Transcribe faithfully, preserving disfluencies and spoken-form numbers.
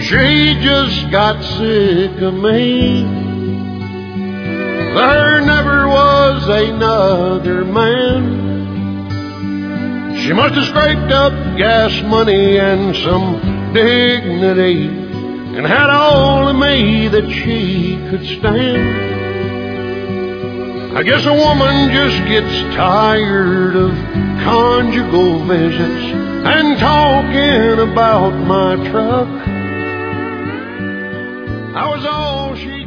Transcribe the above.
She just got sick of me. There never was another man. She must have scraped up gas money and some dignity, and had all of me that she could stand. I guess a woman just gets tired of conjugal visits and talking about my truck. I was all she